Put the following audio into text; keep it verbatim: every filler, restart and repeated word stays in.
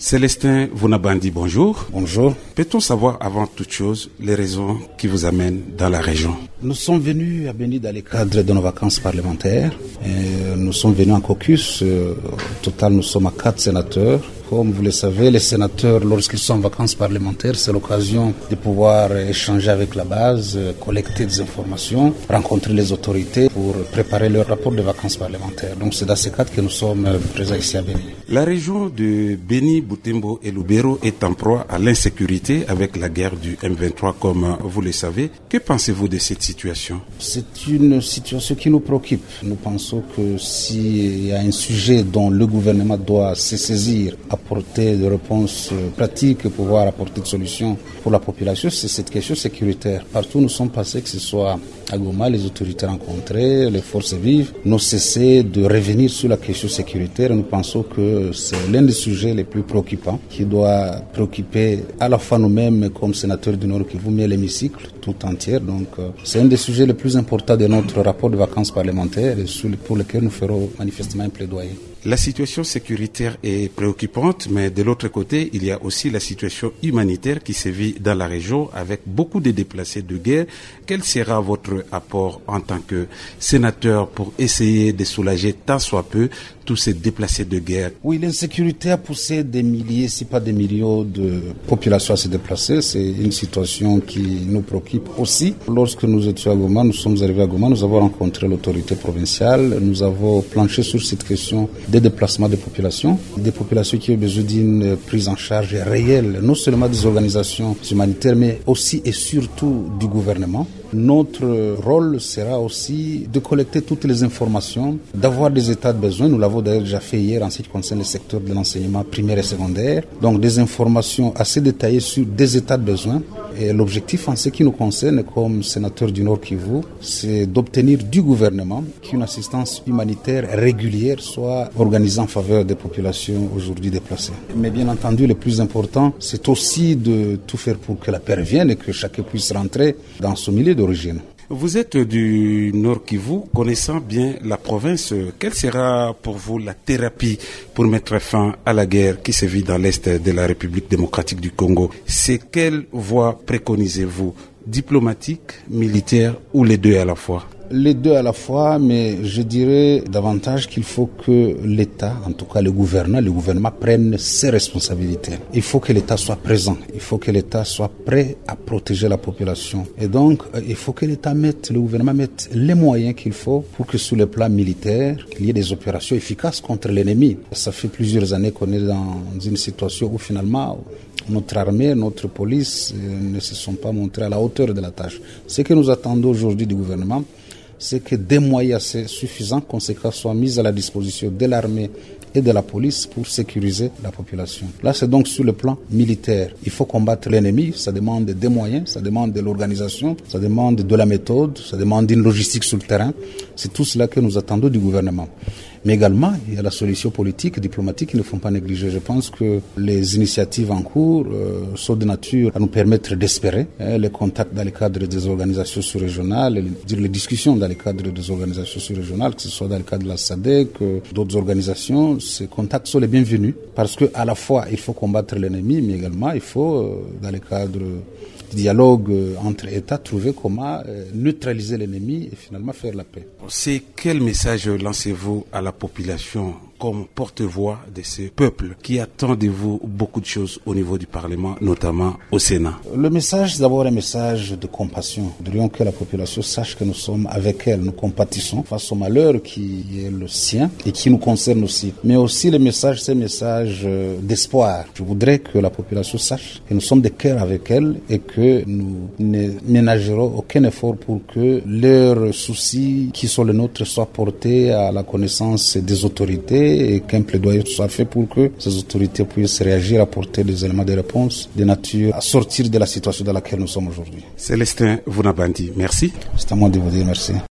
Célestin Vounabandi, bonjour. Bonjour. Peut-on savoir avant toute chose les raisons qui vous amènent dans la région? Nous sommes venus à Béni dans le cadre de nos vacances parlementaires. Et nous sommes venus en caucus. Au total, nous sommes à quatre sénateurs. Comme vous le savez, les sénateurs, lorsqu'ils sont en vacances parlementaires, c'est l'occasion de pouvoir échanger avec la base, collecter des informations, rencontrer les autorités pour préparer leur rapport de vacances parlementaires. Donc c'est dans ces cadres que nous sommes présents ici à Béni. La région de Béni, Butembo et Lubero est en proie à l'insécurité avec la guerre du M vingt-trois, comme vous le savez. Que pensez-vous de cette situation? C'est une situation qui nous préoccupe. Nous pensons que s'il y a un sujet dont le gouvernement doit se saisir, apporter des réponses pratiques et pouvoir apporter des solutions pour la population, c'est cette question sécuritaire. Partout où nous sommes passés, que ce soit à Goma, les autorités rencontrées, les forces vives, n'ont cessé de revenir sur la question sécuritaire. Nous pensons que c'est l'un des sujets les plus préoccupants qui doit préoccuper à la fois nous-mêmes comme sénateurs du Nord Kivu, mais l'hémicycle tout entier. Donc c'est un des sujets les plus importants de notre rapport de vacances parlementaires et pour lequel nous ferons manifestement un plaidoyer. La situation sécuritaire est préoccupante, mais de l'autre côté, il y a aussi la situation humanitaire qui sévit dans la région avec beaucoup de déplacés de guerre. Quel sera votre apport en tant que sénateur pour essayer de soulager tant soit peu tous ces déplacés de guerre? Oui, l'insécurité a poussé des milliers, si pas des millions de populations à se déplacer. C'est une situation qui nous préoccupe aussi. Lorsque nous étions à Goma, nous sommes arrivés à Goma, nous avons rencontré l'autorité provinciale, nous avons planché sur cette question des déplacements des populations, des populations qui ont besoin d'une prise en charge réelle, non seulement des organisations humanitaires, mais aussi et surtout du gouvernement. Notre rôle sera aussi de collecter toutes les informations, d'avoir des états de besoin. Nous l'avons d'ailleurs déjà fait hier en ce qui concerne le secteur de l'enseignement primaire et secondaire. Donc des informations assez détaillées sur des états de besoin. Et l'objectif en ce qui nous concerne comme sénateur du Nord Kivu, c'est d'obtenir du gouvernement qu'une assistance humanitaire régulière soit organisée en faveur des populations aujourd'hui déplacées. Mais bien entendu, le plus important, c'est aussi de tout faire pour que la paix revienne et que chacun puisse rentrer dans son milieu d'origine. Vous êtes du Nord Kivu, connaissant bien la province. Quelle sera pour vous la thérapie pour mettre fin à la guerre qui sévit dans l'Est de la République démocratique du Congo? C'est quelle voie préconisez-vous? Diplomatique, militaire ou les deux à la fois? Les deux à la fois, mais je dirais davantage qu'il faut que l'État, en tout cas le gouvernement, le gouvernement prenne ses responsabilités. Il faut que l'État soit présent, il faut que l'État soit prêt à protéger la population. Et donc, il faut que l'État mette, le gouvernement mette les moyens qu'il faut pour que sur le plan militaire, il y ait des opérations efficaces contre l'ennemi. Ça fait plusieurs années qu'on est dans une situation où finalement, notre armée, notre police ne se sont pas montrés à la hauteur de la tâche. Ce que nous attendons aujourd'hui du gouvernement, c'est que des moyens assez suffisants, conséquents, soient mis à la disposition de l'armée et de la police pour sécuriser la population. Là, c'est donc sur le plan militaire. Il faut combattre l'ennemi, ça demande des moyens, ça demande de l'organisation, ça demande de la méthode, ça demande une logistique sur le terrain. C'est tout cela que nous attendons du gouvernement. Mais également, il y a la solution politique et diplomatique qui ne font pas négliger. Je pense que les initiatives en cours euh, sont de nature à nous permettre d'espérer hein, les contacts dans le cadre des organisations sous-régionales, les, les discussions dans le cadre des organisations sous-régionales, que ce soit dans le cadre de la S A D E C, d'autres organisations. Ces contacts sont les bienvenus parce que à la fois, il faut combattre l'ennemi, mais également, il faut, euh, dans le cadre du dialogue entre États, trouver comment euh, neutraliser l'ennemi et finalement faire la paix. C'est quel message lancez-vous à la population comme porte-voix de ce peuple qui attend de vous beaucoup de choses au niveau du Parlement, notamment au Sénat? Le message, c'est d'abord un message de compassion. Nous voudrions que la population sache que nous sommes avec elle, nous compatissons face au malheur qui est le sien et qui nous concerne aussi. Mais aussi le message, c'est un message d'espoir. Je voudrais que la population sache que nous sommes de cœur avec elle et que nous ne ménagerons aucun effort pour que leurs soucis qui sont les nôtres soient portés à la connaissance des autorités et qu'un plaidoyer soit fait pour que ces autorités puissent réagir, apporter des éléments de réponse de nature à sortir de la situation dans laquelle nous sommes aujourd'hui. Célestin Vounabandi, merci. C'est à moi de vous dire merci.